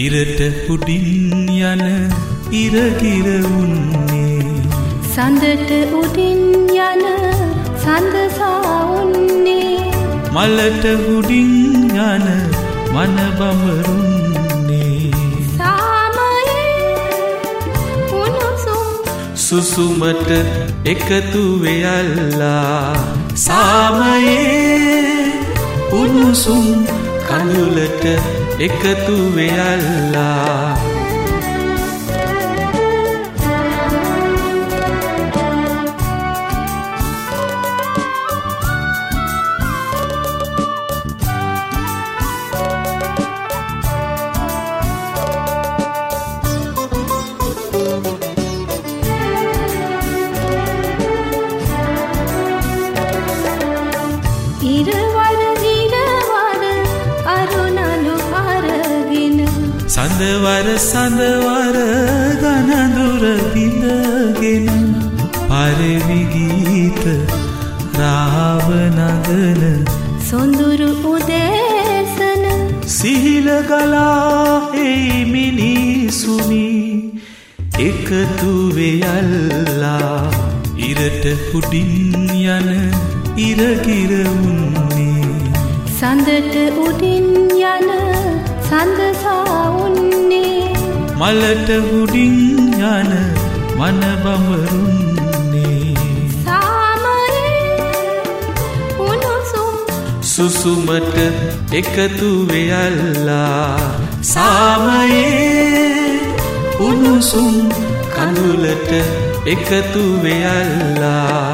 ඉරට උඩින් යන ඉරගිර උන්නේ සඳට උඩින් යන සඳසා උන්නේ මලට උඩින් යන මන බඹරුන්නේ සාමයේ උණුසුම් සුසුමට එකතු වෙයල්ලා සාමයේ උණුසුම් කඳුලට එකතු වෙයල්ලා සඳවර සඳවර ගනඳුර බිඳගෙන පරවි ගීත රාව නගන සොඳුරු උදෑසන සිහිල ගලා එයි මිනිසුනි එකතු වෙයල්ලා ඉරට උඩින් යන ඉරගිර උන්නේ සඳට උඩින් යන සඳසා උන්නේ මලට උඩින් යන මන බඹරුන්නේ සාමයේ උණුසුම් සුසුමට එකතු වෙයල්ලා සාමයේ උණුසුම් කඳුලට එකතු වෙයල්ලා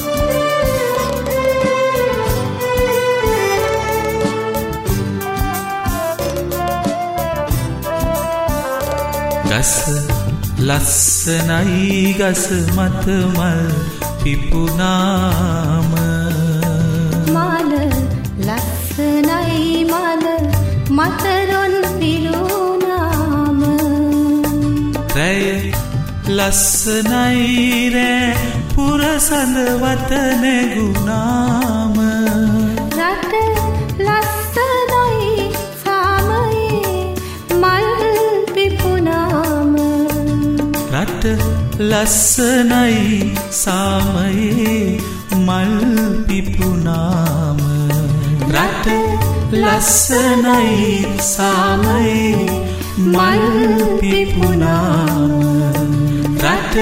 ගස ලස්සනයි ගස මත මල් පිපුනාම මල ලස්සනයි මල මතරොන් පිරුණාම රැය ලස්සනයි රෑ පුරසඳ වත නැගුණාම රට ලස්සනයි සාමයේ මල් පිපුණාම රට ලස්සනයි සාමයේ මල් පිපුණාම රට ලස්සනයි සාමයේ මල් පිපුණාම රට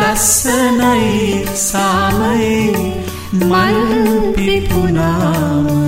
ලස්සනයි සාමයේ මල් පිපුණාම